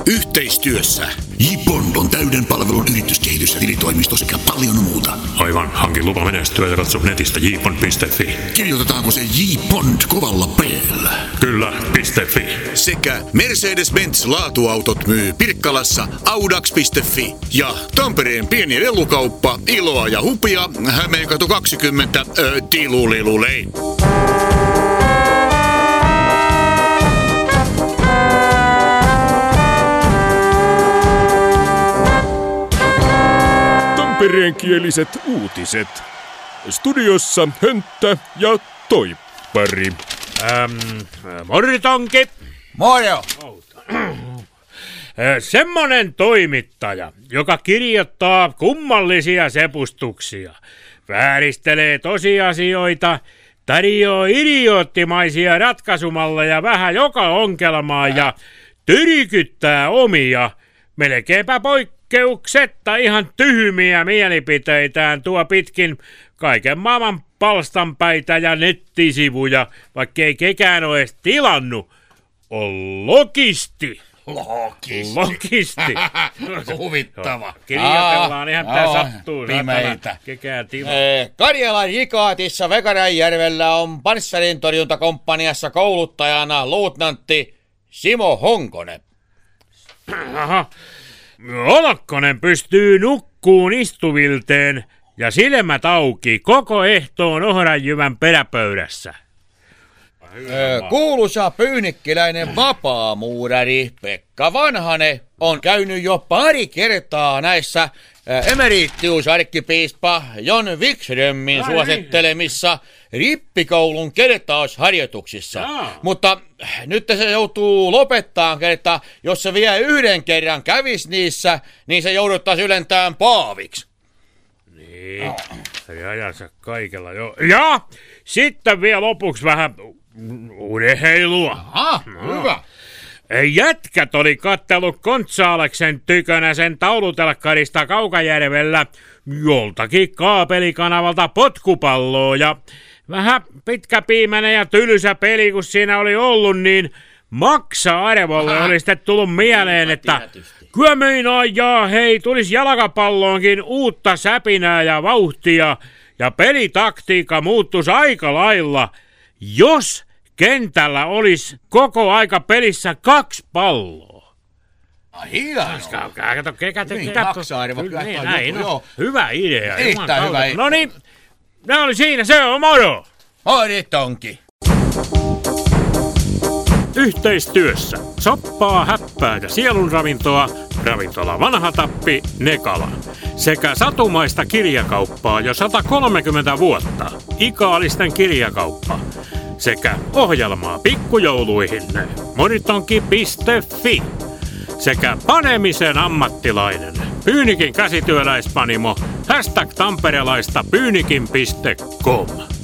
Yhteistyössä J-Bond on täyden palvelun yrityskehitys- ja tilitoimisto sekä paljon muuta. Aivan, hankin lupa menestyä ja katso netistä jbond.fi. Kirjoitetaanko se J-Bond kovalla P:llä? Kyllä, .fi. Sekä Mercedes-Benz laatuautot myy Pirkkalassa audax.fi. Ja Tampereen pieni lelukauppa Iloa ja Hupia Hämeenkatu 20 Tilulilulei. Tampereenkieliset uutiset. Studiossa Hönttä ja Toippari. Moritonki. Moro. Semmonen toimittaja, joka kirjoittaa kummallisia sepustuksia, vääristelee tosiasioita, tarjoaa idioottimaisia ratkaisumalleja vähän joka ongelmaan ja tyrikyttää omia, melkeinpä poikkeuksetta ihan tyhmiä mielipiteitään tuo pitkin kaiken maailman palstanpäitä ja nettisivuja, vaikka ei kekään ole edes tilannut. On logisti. Logisti. Huvittava. Kirjoitellaan ihan mitä sattuu. Pimeitä. Kekään tilaa. Karjalan Jikaatissa Vekaranjärvellä on panssarintorjuntakomppaniassa kouluttajana luutnantti Simo Honkonen. Aha. Olokkonen pystyy nukkuun istuvilteen ja silmät auki koko ehtoon ohranjyvän peräpöydässä. Kuuluisa pyynikkiläinen vapaamuurari Pekka Vanhanen on käynyt jo pari kertaa näissä emeriittiusarkkipiispa Jon Wikströmin suosittelemissa rippikoulun kertausharjoituksissa. Mutta nyt se joutuu lopettamaan, että jos se vielä yhden kerran kävisi niissä, niin se jouduttaisi ylentään paaviksi. Niin, ei ajansa kaikella jo. Ja sitten vielä lopuksi vähän urheilua. Aha, hyvä. Jätkät oli kattellut Kontsaaleksen tykönä sen taulutelkkarista Kaukajärvellä joltakin kaapelikanavalta potkupalloa ja vähän pitkäpiimäinen ja tylsä peli kun siinä oli ollut, niin maksa-arvolle oli sitten tullut mieleen, että kyllä meinaa hei, tulisi jalkapalloonkin uutta säpinää ja vauhtia ja pelitaktiikka muuttuisi aika lailla, jos kentällä olisi koko aika pelissä 2 palloa. Hienoa. Kato, maksa-arvo. Hyvä idea. Erittäin hyvä idea. No niin, ne oli siinä, se on moro. Moritonki. Yhteistyössä soppaa, häppää ja sielunravintoa ravintola Vanha Tappi Nekala. Sekä satumaista kirjakauppaa jo 130 vuotta. Ikaalisten kirjakauppa. Sekä ohjelmaa pikkujouluihinne moritonki.fi. Sekä panemisen ammattilainen. Pyynikin käsityöläispanimo. #tamperelaista pyynikin.com.